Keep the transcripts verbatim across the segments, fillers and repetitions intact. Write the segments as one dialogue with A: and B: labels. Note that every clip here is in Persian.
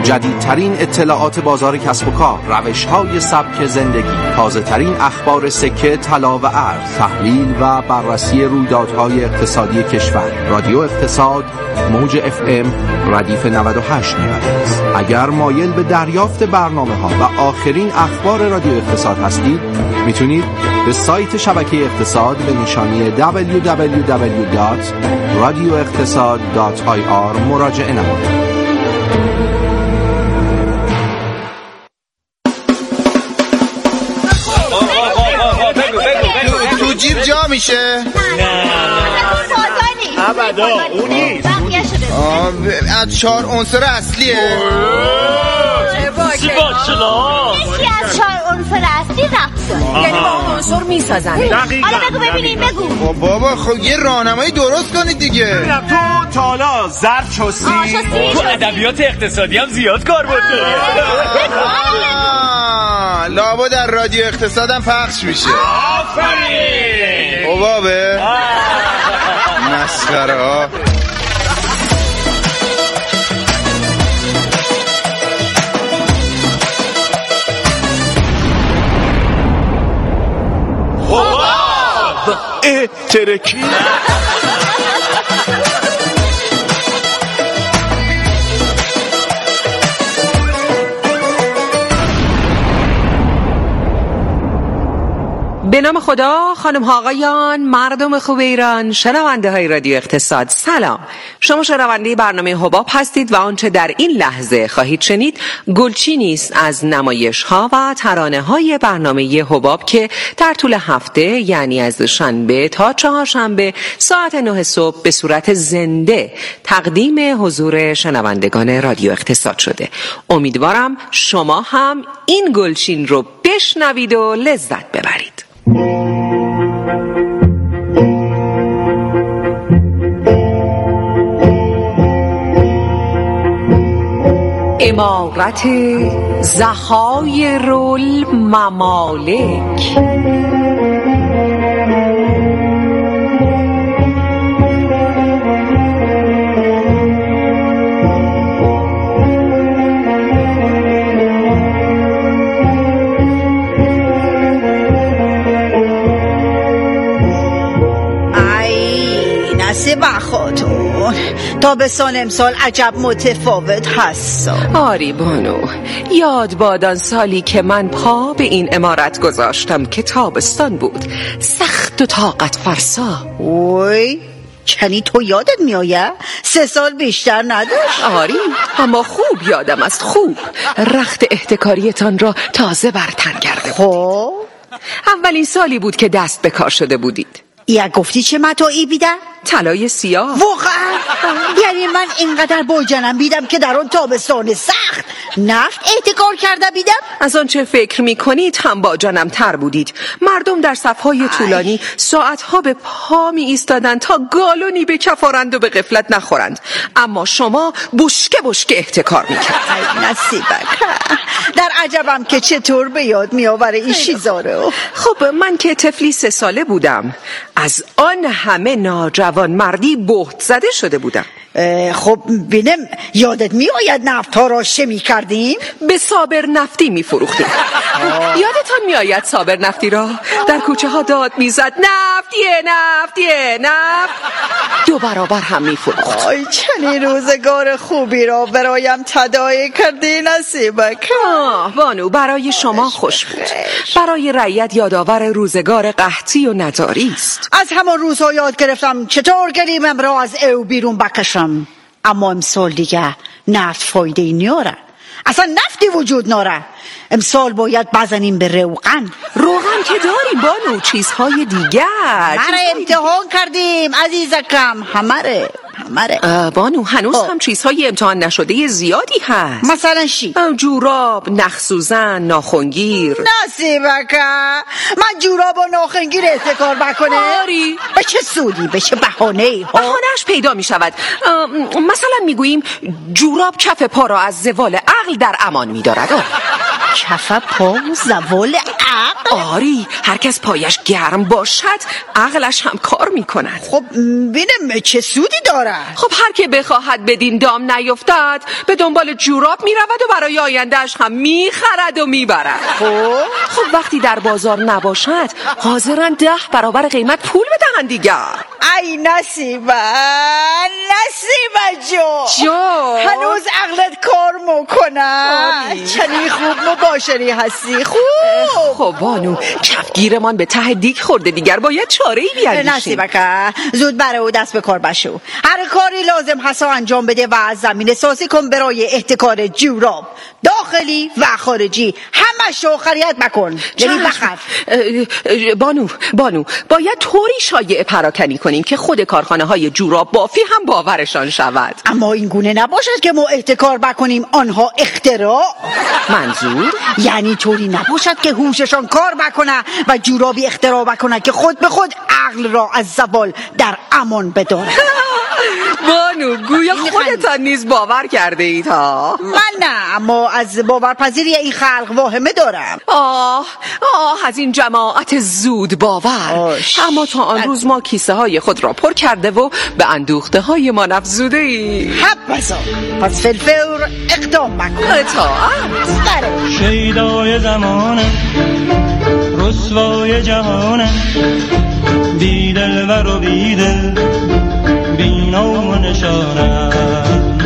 A: جدیدترین اطلاعات بازار کسب و کار، روش‌های سبک زندگی، تازه‌ترین اخبار سکه، طلا و ارز، تحلیل و بررسی رویدادهای اقتصادی کشور. رادیو اقتصاد، موج اف ام ردیف نود و هشت مگاهرتز. اگر مایل به دریافت برنامه‌ها و آخرین اخبار رادیو اقتصاد هستید، میتونید به سایت شبکه اقتصاد به نشانی دبلیو دبلیو دبلیو دات رادیو اقتصاد دات آی آر مراجعه نمایید.
B: تو جیب جا میشه؟
C: نه نه ابدا اون نیست.
B: از چهار عنصر اصلیه؟
C: سی باچلا
D: یکی از چهار عنصر اصلی رفتار،
E: یعنی با عنصر میسازن.
D: حالا بگو ببینیم، بگو.
B: بابا خب یه راهنمایی درست کنید دیگه.
C: تو تالا ظرف چستی تو ادبیات اقتصادی هم زیاد کار بود.
B: لابا در رادیو اقتصادم پخش میشه.
C: آفرین.
B: بابا مسخره ها.
C: اه ترکی
E: به نام خدا، خانم ها آقایان، مردم خوب ایران، شنونده های رادیو اقتصاد، سلام. شما شنونده برنامه حباب هستید و آنچه در این لحظه خواهید شنید گلچینی است از نمایش ها و ترانه های برنامه حباب که در طول هفته، یعنی از شنبه تا چهارشنبه ساعت نه صبح به صورت زنده تقدیم حضور شنوندگان رادیو اقتصاد شده. امیدوارم شما هم این گلچین رو بشنوید و لذت ببرید. امارت ذخایر الممالک.
F: با خاتون تابستان امسال عجب متفاوت هست.
E: آری بانو، یاد بادان سالی که من پا به این عمارت گذاشتم که تابستان بود، سخت و طاقت فرسا.
F: اوی کنی تو یادت میآید؟ سه سال بیشتر نداشت.
E: آری اما خوب یادم است، خوب. رخت احتکاریتان را تازه برتر کرده
F: خب
E: اولین سالی بود که دست به کار شده بودید.
F: یا گفتی چه متاعی بیدم؟
E: طلای سیاه.
F: واقعا؟ یعنی من اینقدر بوجنم بیدم که در اون تابستان سخت نفت احتکار کرده بیدم؟
E: از آن چه فکر می کنید هم با جانم تر بودید. مردم در صفهای طولانی ساعتها به پا می ایستادند تا گالونی بچفارند و به غفلت نخورند، اما شما بشکه بشکه احتکار می کرد.
F: نصیبک، در عجبم که چطور به یاد می آوره این چیزا رو.
E: خب من که طفلی سه ساله بودم از آن همه ناجوان مردی بهت زده شده بودم.
F: خب بینم یادت می آید نفت ها را چه می کردیم؟
E: به صابر نفتی می فروختیم. یادتان می آید صابر نفتی را در کوچه ها داد می زد نفتیه نفتیه نفت، دو برابر هم می فروخت.
F: آی چنین روزگار خوبی را برایم تداعی کردی نصیبک.
E: آه بانو، برای شما خوش بود، برای رعیت یادآور روزگار قحطی و نداری است.
F: از همان روزها یاد گرفتم چطور گریمم را از او بیرون بکشم، اما امسال دیگه نفت فایده ای نیاره، اصلا نفتی وجود ناره. امسال باید بزنیم به روغن.
E: روغن که داریم بانو، چیزهای دیگر
F: همه امتحان کردیم عزیزکم، همه همه
E: بانو هنوز آه. هم چیزهای امتحان نشده زیادی هست.
F: مثلا چی؟
E: جوراب، نخسوزن، ناخنگیر.
F: نصیبکم من جوراب و ناخنگیر احتکار بکنه؟
E: آری.
F: به چه سودی، به چه بهانه‌ای؟
E: بهانه‌اش پیدا می شود. مثلا میگوییم جوراب کف پا را از زوال عقل در امان می دارد.
F: کف پا زوال عقل.
E: آری، هر کس پایش گرم باشد عقلش هم کار میکند.
F: خب ببینم چه سودی داره؟
E: خب هر که بخواهد بدین دام نیفتد به دنبال جوراب میرود و برای آیندهش هم میخرد و میبرد.
F: خب
E: خب وقتی در بازار نباشد حاضرن ده برابر قیمت پول بدهن دیگر.
F: ای نصیبه نصیبه جو
E: جو
F: هنوز عقلت کار میکنه. چنی خوب مباشری هستی. خوب
E: خب بانو، کفگیرمان به ته دیگ خورده دیگر باید چاره‌ای بیاندیشیم.
F: نصیبه که زود برای او دست به کار بشو. هر کاری لازم هست انجام بده و از زمین سازی کن برای احتکار جوراب داخلی و خارجی. همه شو خریت بکن، یعنی بخر.
E: بانو بانو باید طوری شایعه پراکنی کنیم که خود کارخانه های جوراب بافی هم باورشان شود.
F: اما این گونه نباشد که ما احتکار بکنیم آنها اختراع.
E: منظور؟
F: یعنی طوری نباشد که هوششان کار بکنه و جورابی اختراع بکنه که خود به خود عقل را از زوال در امان بداره.
E: بانو گویا خودتان نیز باور کرده اید ها.
F: من نه، اما از باورپذیری این خلق واهمه دارم.
E: آه آه از این جماعت زود باور.
F: آش.
E: اما تا آن روز ما کیسه های خود را پر کرده و به اندوخته های ما افزوده ای.
F: حب بزا پس فلفور اقدام بکن.
E: اطاعت.
G: شیدای زمانم رسوای جهانم بیدل و رو بیدل بینام و نشانم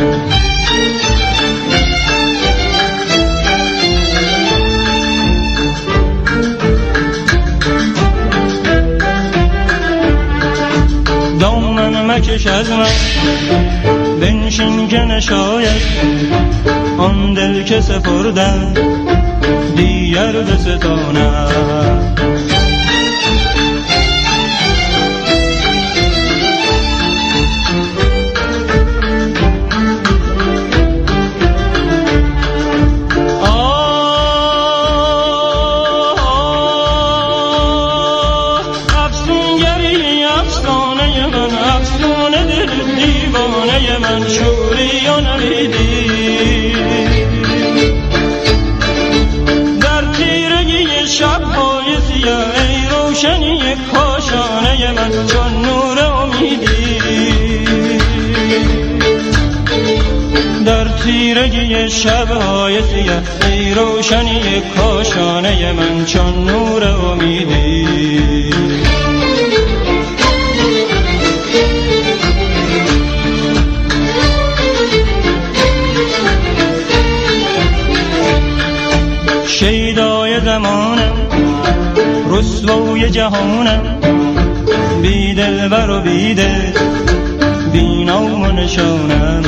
G: دامن مکش از من بنشین که نشاید آن دل که سپردم دیگر به ستانم. من شوری و نمیدی در تیرگی شب‌های سیاه ای روشنی کاشانه من چون نور امیدی در تیرگی شب‌های سیاه ای روشنی کاشانه من چون نور امیدی. شیدای زمانم رسوای جهانم بیدل بر و بیدل بینام و نشانم.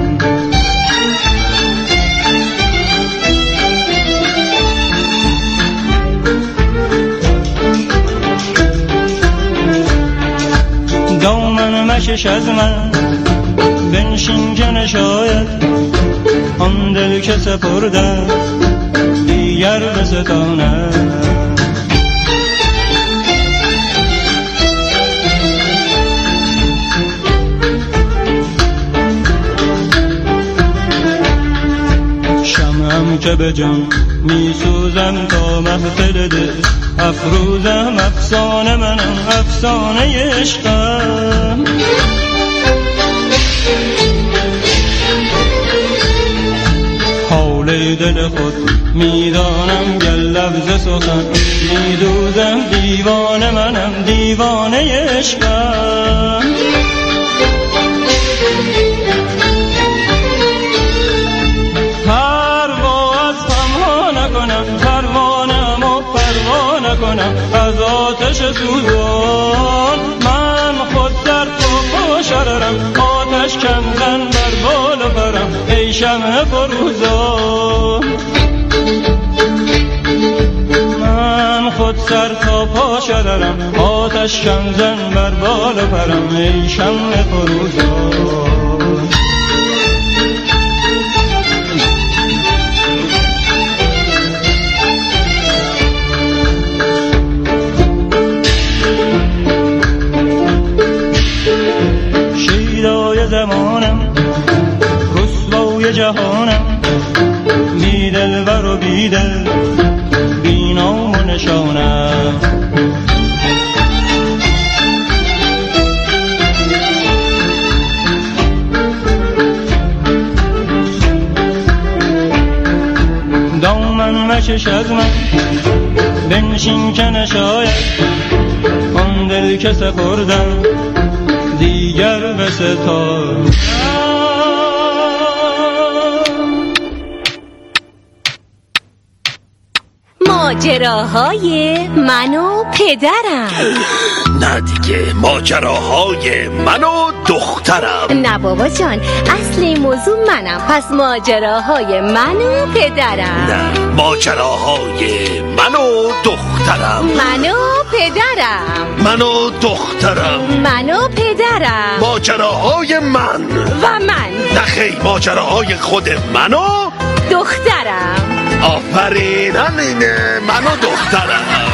G: دامن مکش از من بنشین که نشاید آن دل که سپردم دیگر به ستانم. شمعم که به جان می سوزم تا محفل دل افروزم افسانه منم افسانه عشقم. حال دل خود میدانم گل لفظ سخن میدوزم دیوانه منم دیوانه عشقم. پرواز پنها نکنم پروانم و پروا نکنم از آتش سوزان من خود در تو شررم آتش کم زن بر بال و پرم ای شمع فروزان. من خود سر تا پا شررم آتش کم زن بر بال و پرم ای شمع فروزان. شیدای زمانم رسوای جهانم بیدل و رو بیدل پیش از من بنشین که نشاید آن دل که سپردم دیگر به ستار.
D: ماجراهای من و پدرم.
H: نه دیگه، ماجراهای من و دخترم.
D: نه بابا جان، اصل این موضوع منم، پس ماجراهای من و پدرم.
H: نه، ماجراهای من و دخترم.
D: من و پدرم.
H: من و دخترم.
D: من و پدرم.
H: ماجراهای من
D: و من.
H: نه خیلی، ماجراهای خود من و
D: دخترم.
H: آفرین، همینه، من و دخترم.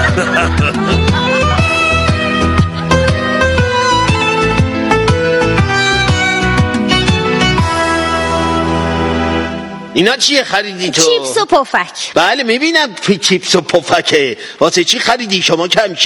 H: اینا چیه خریدی تو؟
D: چیپس و پفک.
H: بله میبینم چیپس و پفکه. واسه چی خریدی؟ شما که همیشه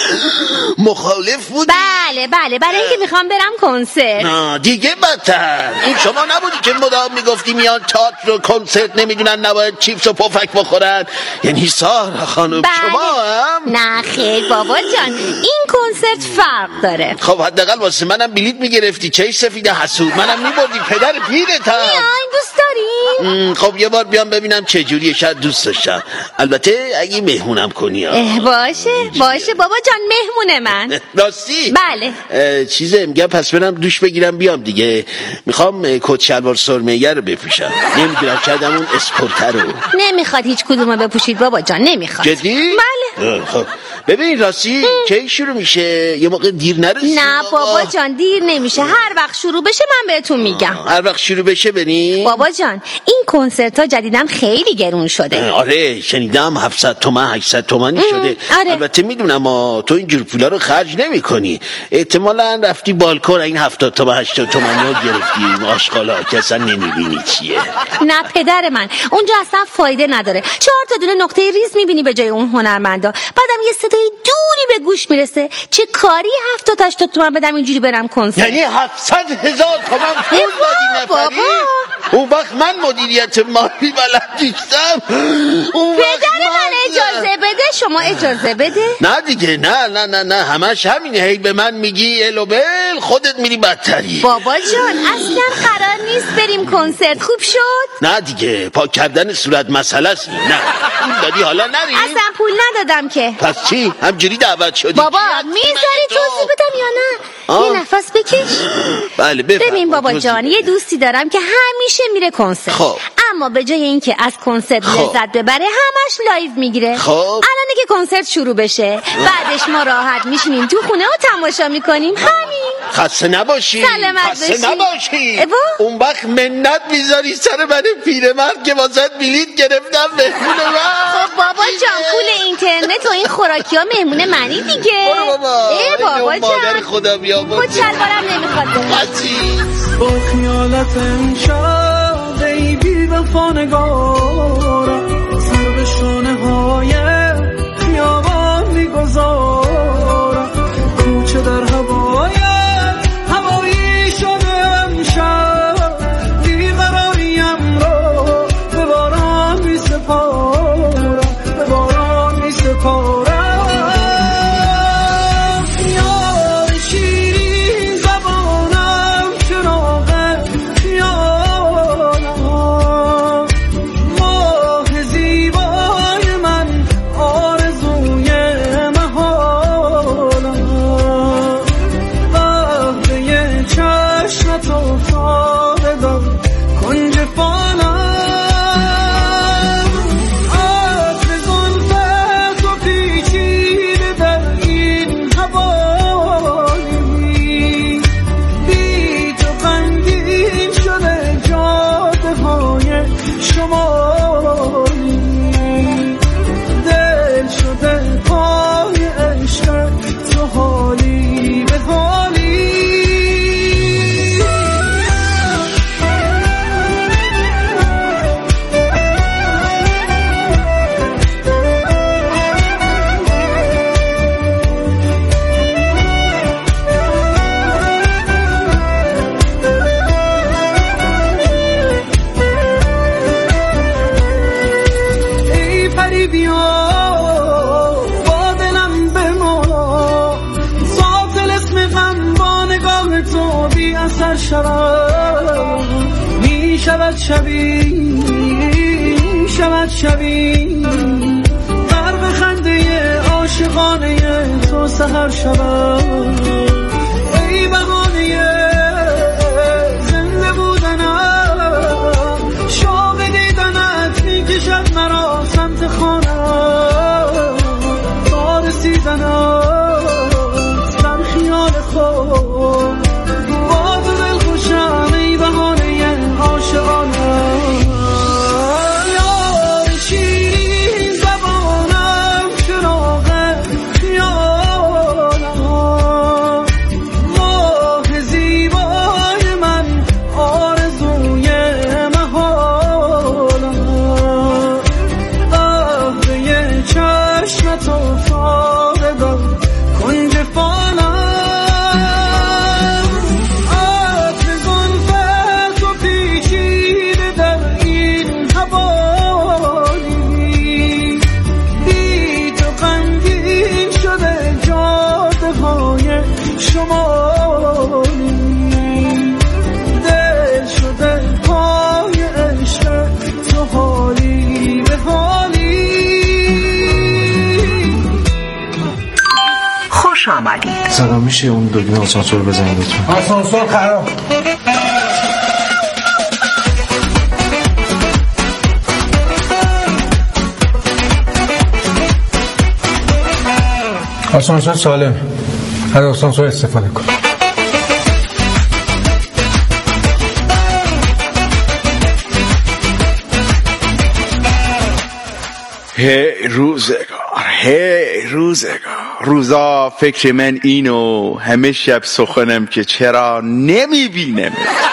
H: مخالف بودی.
D: بله بله، برای اینکه میخوام برم کنسرت.
H: نه دیگه بدتر، این شما نبودی که مدام میگفتی میان تئاتر و کنسرت نمیدونن نباید چیپس و پفک بخورن؟ یعنی سارا خانم
D: بله.
H: شما هم؟
D: نه خیر بابا جان، این کنسرت فرق داره.
H: خب حداقل واسه منم بلیت میگرفتی، چه سفید حسود، منم میبردی، پدر پیرتم.
D: میاین دوست دارین؟
H: خب یه بار بیام ببینم چه جوریه، شاید دوست داشتم، البته اگه مهمونم کنی.
D: باشه باشه بابا جان، مهمون من.
H: راستی؟
D: بله.
H: چیزه میگم پس برم دوش بگیرم بیام دیگه، میخوام کت شلوار سرمه‌ای رو بپوشم، نمیدونم شاید همون اسپورتر رو.
D: نمیخواد هیچ کدومو بپوشید بابا جان، نمیخواد.
H: جدی؟
D: بله.
H: خب ببین راستی کی شروع میشه؟ یه موقع دیر نرسی؟
D: نه بابا جان دیر نمیشه، هر وقت شروع بشه من بهتون میگم.
H: هر وقت شروع بشه بریم؟
D: بابا جان این کنسرت ها جدیدن خیلی گرون شده.
H: آره شنیدم هفتصد تومن هشتصد تومانی شده.
D: آره.
H: البته میدونم تو اینجور پولا رو خرج نمی کنی، احتمالا رفتی بالکن این هفتاد تومن هشتاد تومانی رو گرفتی آشغالا که اصلا نمیبینی چیه.
D: نه پدر من، اونجا اصلا فایده نداره، چهار تا دونه نقطه ریز میبینی به جای اون هنرمندا، بعدم یه صدای دوری به گوش میرسه. چه کاری هفتاد هشتاد تومن بدم اینجوری برم کنسرت؟
H: یعنی هفتصد هزار تومن پول دادی نفری؟ اون وقت من مدیریت مالی بلد نیستم.
D: پدر من اجازه بده، شما اجازه بده.
H: نه دیگه، نه نه نه نه همش همینه، هی به من میگی الو بل، خودت میری بدتری.
D: بابا جان اصلا قرار نیست بریم کنسرت، خوب شد؟
H: نه دیگه، پاک کردن صورت مسئله است. نه پول دادی حالا نریم؟
D: اصلا پول ندادم که.
H: پس چی؟ همجوری دعوت شدی؟
D: بابا میذاری توضیح بدم یا نه؟
H: آه.
D: یه نفس بکش.
H: بله بفرم.
D: ببین بابا جان، یه دوستی دارم که همیشه میره کنسرت.
H: خب.
D: اما به جای اینکه از کنسرت
H: خب.
D: لذت ببره همش لایو میگیره.
H: خب.
D: الان که کنسرت شروع بشه بعدش ما راحت میشینیم تو خونه و تماشا میکنیم. همین.
H: خسته نباشی.
D: سلامت
H: خسته
D: باشی.
H: نباشی.
D: ابا؟
H: اون وقت منت میذاری سر من پیرمرد که واسه بلیت گرفتم مهمون من.
D: خب بابا جان پول اینترنت و این خوراکی ها مهمون منی دیگه.
H: برو بابا.
D: ای بابا جان
H: مادر خدا بیامرزه.
D: خود شلوارم نمیخواد
H: قطعی.
G: با خیالت امشب ای بی وفا نگارم، سر به شانه های خیابان میگذارم، کوچه در هوایت هوایی شده امشب، بیقراریم را به باران میسپارم، به باران میسپارم.
I: شبی شود شبی غرق خنده عاشقانه تو سحر شود ای بهانه زنده بودنم شوق دیدنت میکشد مرا سمت خانه تا رسیدنم در خیال خود با تو دل خوشم ای بهانه عاشقانه
J: سلام، میشه اون دکمه آسانسور بزنید لطفا؟
K: آسانسور خراب. آسانسور سالم، از آسانسور استفاده کن.
B: هی روزگار هی روزگار روزا فکر من اینو همه شب سخنم که چرا نمیبینم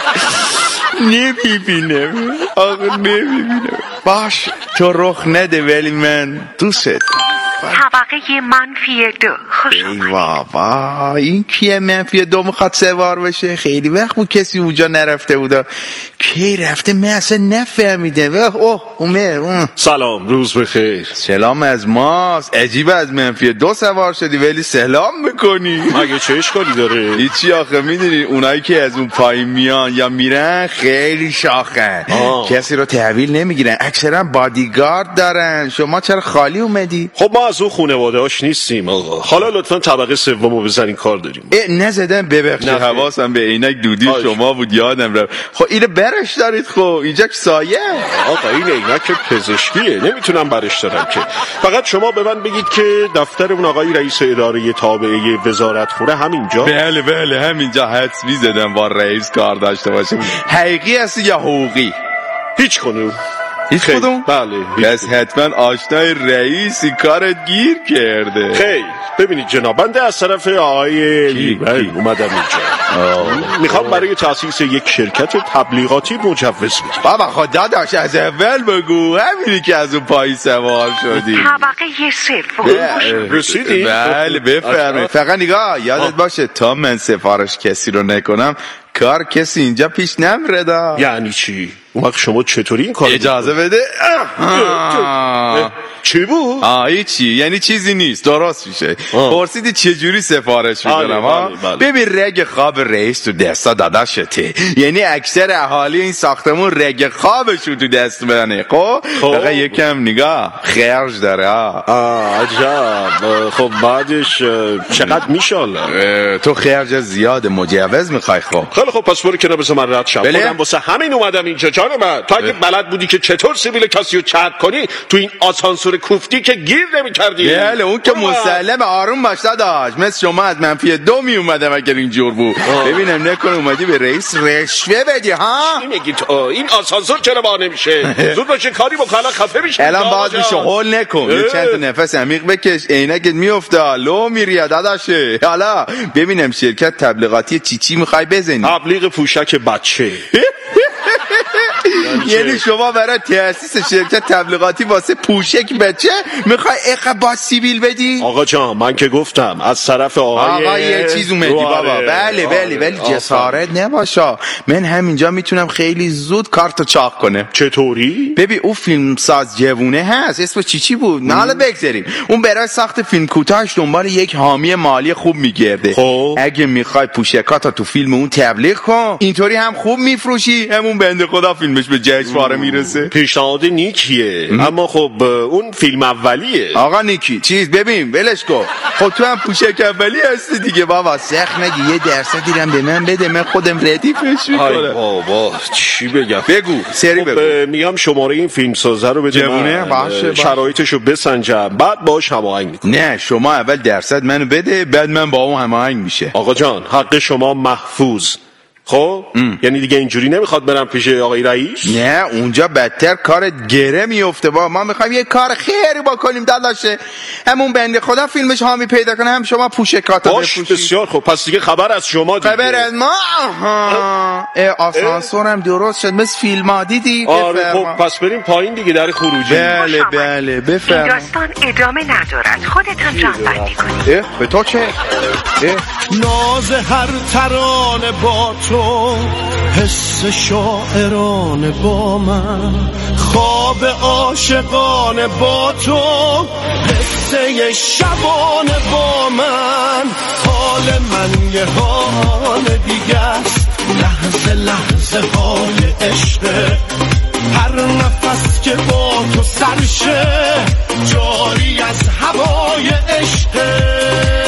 B: نمیبینم آقا نمیبینم. باش تو رخ نده ولی من دوست دارم.
E: طبقه منفی دو خوش
B: ای بابا این کیه منفی دو میخواد سوار بشه؟ خیلی وقت بود کسی اونجا نرفته بودا. کی رفته من اصلا نفهمیده. اوه اومه.
L: سلام، روز بخیر.
B: سلام از ماست. عجیبه از منفی دو سوار شدی ولی سلام میکنی.
L: مگه چه اشکالی داره؟
B: هیچی آخه میدونی اونایی که از اون پایین میان یا میرن خیلی شاخن. آه. کسی رو تحویل نمیگیرن، اکثرا بادیگارد دارن. شما چرا خالی اومدی؟
L: خب ما از اون خانواده هاش نیستیم آقا. حالا لطفا طبقه سومو بزنین، کار داریم.
B: نزدم ببخشید، حواسم به عینک دودی آش. شما بود یادم رفت. خب اینو برش دارید. خب اینجا سایه
L: آقا این عینک پزشکیه، نمیتونم برش دارم که. فقط شما به من بگید که دفتر اون آقای رئیس اداره تابعه وزارت خونه همینجا؟
B: بله بله همینجا. حدس می‌زدم با رئیس کار داشته باشه. حقیقی هستی یا حقوقی؟
L: هیچ کنون.
B: هیچ کدوم؟
L: بله.
B: پس حتما آشنای رئیسی کارت گیر کرده.
L: خیر ببینید جناب، بنده از طرف آقای لیبری اومدم اینجا. میخوام برای تأسیس یک شرکت تبلیغاتی مجوز بگیرم.
B: بابا خدا داشت از اول بگو، همینی که از اون پای سوار شدی.
E: طبقه سوم
L: رسیدی؟
B: بله بفرمایید. فقط نگاه یادت باشه تا من سفارش کسی رو نکنم کار کسی اینجا پیش نمیره.
L: یعنی چی؟ اون وقت شما چطوری این کار
B: اجازه بده؟
L: چی بود؟
B: آه هیچی، یعنی چیزی نیست، درست میشه. پرسیدی چجوری سفارش میکنم ها؟ ببین رگ خواب رئیس تو دستا داداشته، یعنی اکثر اهالی این ساختمون رگ خوابشو تو دست برنه. خب فقط یکم نگاه خرج داره.
L: آه عجب. خب بعدش چقدر میشه؟
B: تو خرج زیاد مجوز میخوای؟ خب
L: خیلی خب پس برو کنار بذار من رد شم. خودم واسه همین اومدم اینجا جان من. تو اگه بلد بودی که چطور سیبیل کسی رو چرب کنی تو این آسانسور کوفتی که گیر نمی‌کردی.
B: بله اون که مسلم. آروم باش داداش، مثل شما از منفی دو می اومدم اگر اینجور بود. ببینم نکنه اومدی به رئیس رشوه بدی ها؟
L: چی میگی تو؟ این آسانسور چرا با نمیشه؟ زود باشه کاری بکن الان خفه میشه.
B: الان باز میشه هول نکن. یه چند تا نفس عمیق بکش، عینکت میفته لو میری داداشه. حالا ببینم شرکت تبلیغاتی چی چی میخوای بزنی؟
L: تبلیغ پوشک بچه.
B: یعنی شما برای تأسیس شرکت تبلیغاتی واسه پوشک بچه میخوای اقبا سیبیل بدی؟
L: آقا جان من که گفتم از طرف آقای
B: آقا یه چیز اومدی بابا. بله بله ولی جسارت نباشا. من همینجا میتونم خیلی زود کارتو چاق کنم.
L: چطوری؟
B: ببین اون فیلم ساز جوونه هست اسمش چی چی بود؟ نه حالا بگذاریم. اون برای ساخت فیلم کوتاهش دنبال یک حامی مالی خوب میگرده.
L: خب
B: اگه میخوای پوشکاتو تو فیلم اون تبلیغ کن اینطوری هم خوب میفروشی همون بنده خدا فیلمش خودش به جشنواره میرسه.
L: پیشنهاد نیکیه ام. اما خب اون فیلم اولیه.
B: آقا نیکی چیز ببین ولش کن. خب تو هم پوشک اولی هستی دیگه بابا، سخت نگی، یه درصد دیرم به من بده، من خودم ردیفش میکنم.
L: ای بابا چی بگم؟
B: بگو سری
L: خب
B: بگو.
L: میگم شماره این فیلم سازه رو بده
B: جوونه باشه،
L: شرایطشو بسنجم بعد باهاش هماهنگ میکنم.
B: نه شما اول درصد منو بده بعد من با اون هماهنگ میشه.
L: آقا جان حق شما محفوظ. خب ام. یعنی دیگه اینجوری نمیخواد برم پیش آقای رئیس؟
B: نه اونجا بدتر کارت گره میفته. با ما میخوایم یه کار خیری بکنیم داداشه، همون بنده خدا فیلمش حامی پیدا کنه، هم شما پوشکاتا
L: بپوشید. بسیار خب پس دیگه خبر از شما دیگه.
B: خبر از ما. آها آسانسورم درست شد مثل فیلم ها دیدی.
L: آره خب پس بریم پایین دیگه در خروجی.
B: بله بله بفرما.
E: این داستان ادامه ندارد، خودتان جان بندی کنید.
B: به تو چه؟
I: ناز هر ترانه با تو، حس شاعرانه با من، خواب عاشقانه با تو، قصه شبانه با من. حال من یه حال دیگه است، لحظه لحظه های عشقه، هر نفس که با تو سرشه جاری از هوای عشقه.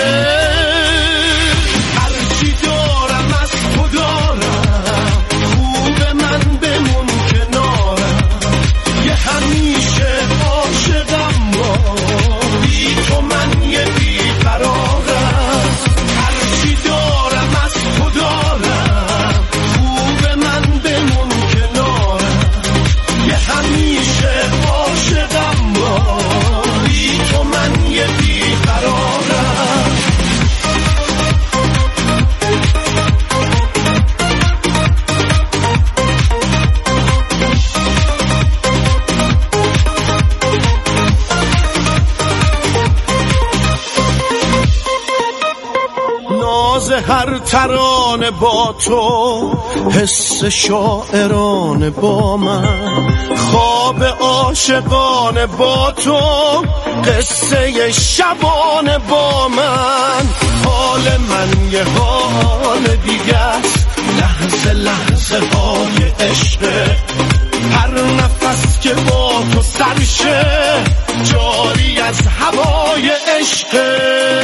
I: هر ترانه با تو، حس شاعرانه با من، خواب عاشقانه با تو، قصه شبانه با من. حال من یه حال دیگه است، لحظه لحظه های عشقه، هر نفس که با تو سرشه جاری از هوای عشقه.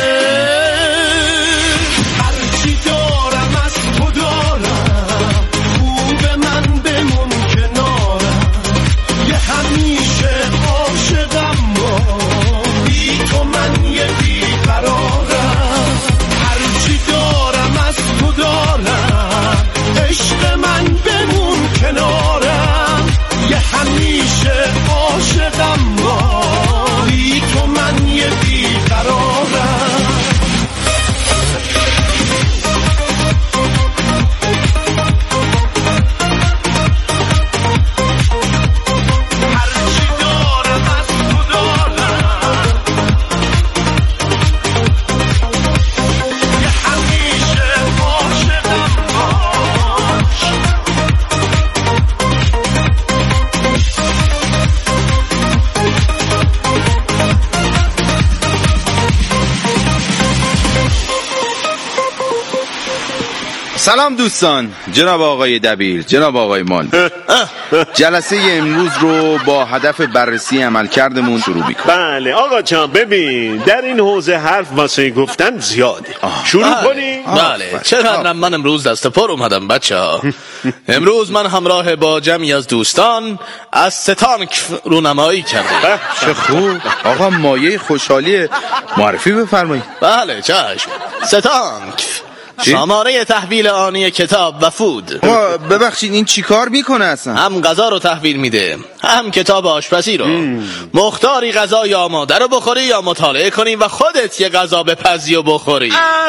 B: سلام دوستان، جناب آقای دبیر، جناب آقای مال. جلسه امروز رو با هدف بررسی عملکردمون شروع میکنیم.
L: بله آقا جان ببین، در این حوزه حرف واسه گفتن زیاده. شروع کنیم.
M: بله چقدر من امروز دست پر اومدم بچه ها. امروز من همراه با جمعی از دوستان از ستانک رونمایی کردم.
B: چه خوب آقا، مایه خوشحالی، معرفی بفرمایید.
M: بله چشم. ستانک شماره تحویل آنی کتاب و فود.
B: ببخشید این چی کار میکنه اصلا؟
M: هم غذا رو تحویل میده هم کتاب آشپزی رو. مختاری غذا یا آماده رو بخوری یا مطالعه کنی و خودت یه غذا بپزی و بخوری.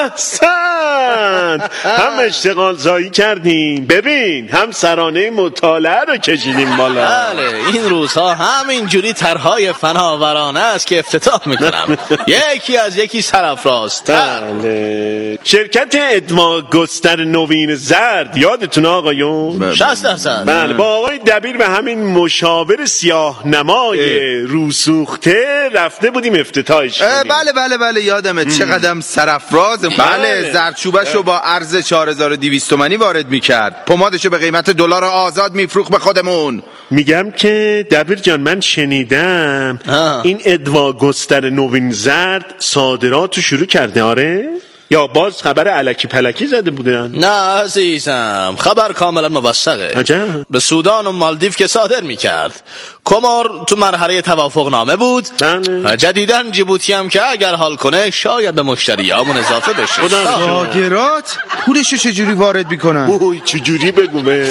L: احسن. هم اشتغال زایی کردیم، ببین هم سرانه مطالعه رو کشیدیم بالا.
M: بله این روزها همین جوری طرحهای فناورانه است که افتتاح میکنم. یکی از یکی سرافراز.
L: بله شرکت ادما گستر نوین زرد، یادتون آقایون؟
M: شصت درصد.
L: بله با آقای دبیر به همین مشاور مشاور سیاه نمای روسوخته رفته بودیم افتتاحش کنیم.
B: بله بله بله یادمه. چقدر سرافراز. بله زردچوبشو با ارز چهار هزار و دویست تومانی وارد میکرد، پمادشو به قیمت دلار آزاد میفروخت به خودمون.
L: میگم که دبیر جان من شنیدم آه. این ادوا گستر نوین زرد صادراتو شروع کرده. آره یا باز خبر الکی پلکی زده بودن؟
M: نه عزیزم، خبر کاملا موثقه.
L: عجب.
M: به سودان و مالدیو که صادر میکرد. کمر تو مرحله توافق نامه بود. جدیدن جیبوتی هم که اگر حال کنه شاید به مشتریامون اضافه بشه.
B: صادرات پولشو چجوری وارد میکنن؟
L: اوه چجوری بگومه؟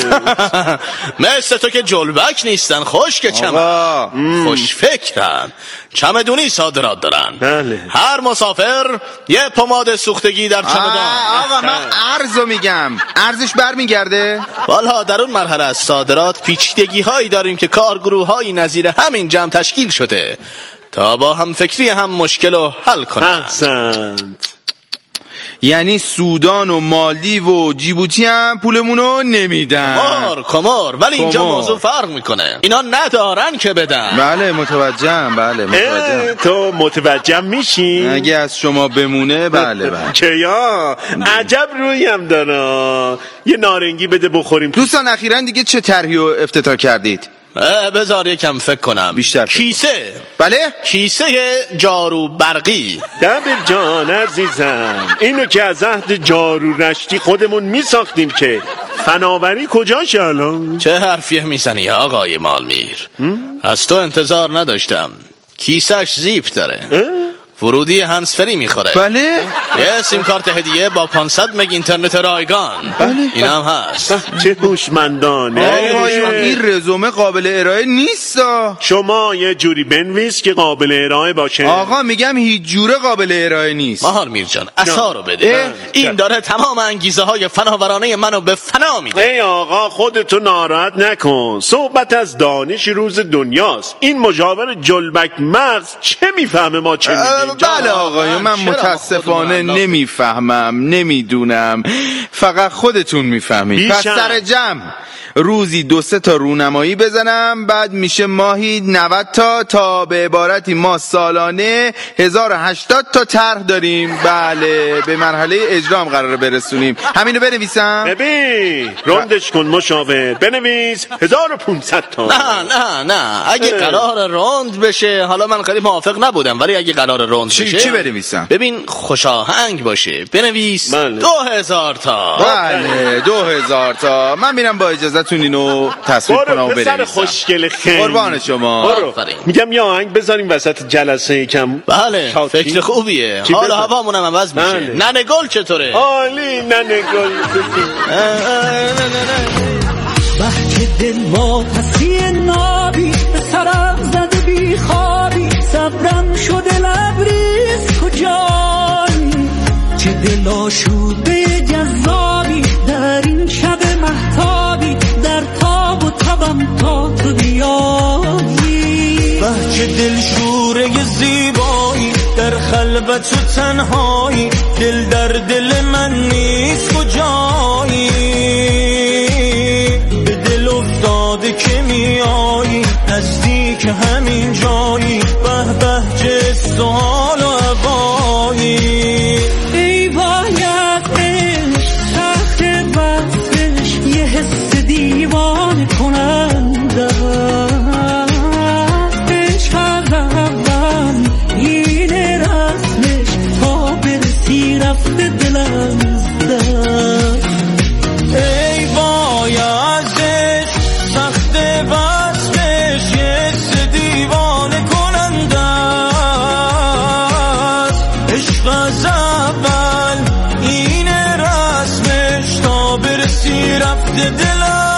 M: مثل تو که جلبک نیستن، خشک چمن، خوش فکرن، چمدونی صادرات دارن.
L: بله.
M: هر مسافر یه پماد سوختگی در چمدان.
B: آقا من ارزو میگم، ارزش برمیگرده؟
M: والا در اون مرحله از صادرات پیچیدگی هایی داریم که کارگروه های نظیر همین جمع تشکیل شده تا با هم فکری هم مشکل رو حل کنن.
L: احسنت.
B: یعنی سودان و مالدیو و جیبوتی هم پولمونو نمیدن.
M: کمار کمار ولی اینجا کمار. موضوع فرق میکنه، اینا ندارن که بدن.
B: بله متوجهم. بله متوجهم.
L: تو متوجه میشی؟
B: اگه از شما بمونه بله بله.
L: که یا عجب رویم داره. یه نارنگی بده بخوریم.
B: دوستان اخیراً دیگه چه طرحی رو افتتاح کردید؟
M: بذار یکم فکر کنم.
B: بیشتر
M: کیسه.
B: بله
M: کیسه جارو برقی.
L: دبیر جان عزیزم، اینو که از عهد جارو رشتی خودمون میساختیم که فناوری کجاشه الان؟
M: چه حرفیه میزنی آقای مالمیر؟ از تو انتظار نداشتم. کیسش زیپ داره، ورودی هنسفری میخوره.
B: بله.
M: یه سیم کارت هدیه با پانصد مگ اینترنت رایگان.
B: بله.
M: این هم هست.
L: چه هوشمندانه.
B: این رزومه قابل ارائه نیست.
L: شما یه جوری بنویس که قابل ارائه باشه.
B: آقا میگم هیچ جوره قابل ارائه نیست.
M: مهار میر جان عصا رو بده. این داره تمام انگیزه های فناورانه منو به فنا میده.
L: ای آقا خودتو ناراحت نکن، صحبت از دانش روز دنیاست. این مجاور جلبک مغز چه میفهمه ما چه میگیم؟
B: بله آقای من متاسفانه نمیفهمم، نمیدونم، فقط خودتون میفهمید. پس سر جمع روزی دو سه تا رونمایی بزنم، بعد میشه ماهی نود تا تا به عبارتی ما سالانه هزار و هشتاد تا طرح داریم. بله به مرحله اجرام قراره برسونیم. همینو بنویسم؟
L: ببین رندش کن مشاور، بنویس هزار و پونصد تا.
M: نه نه نه اگه قرار رند بشه، حالا من خیلی موافق نبودم، ولی اگه قرار رند
B: چی
M: بشه
B: چی بنویسم؟
M: ببین خوش آهنگ باشه، بنویس دو هزار تا.
B: بله دو هزار تا. من میرم با اجازه تون اینو تصویب کنم و بنویسم.
L: خوشگل خیلی
B: قربان شما.
L: میگم یه آهنگ بذاریم وسط جلسه یکم.
M: بله فکر خوبیه. حالا هوامونم عوض میشه. ننه گل چطوره؟
L: عالی. ننه گل
G: بحک دل ما پسی نابی به سرم زده بی خوابی، صبرم شده لبریز کجایی، چه دل آشوبه جذابی در این شب مهتابی، در تاب و تبم تا تو بیایی. بحک دل شوره زیبایی در خلوت و تنهایی، دل در دل من نیست کجایی، به دل افتاده که میایی نزدیک همین جایی، به بهجه سوال و عبایی. ای باید عشق سخت وقتش یه حس دیوانه کننده، عشق از اول این رسمش تا برسی رفته دلم زده. ای باید عشق سخت وقتش یه حس دیوانه کننده، عشق از اول این رسمش تا برسی رفته دلم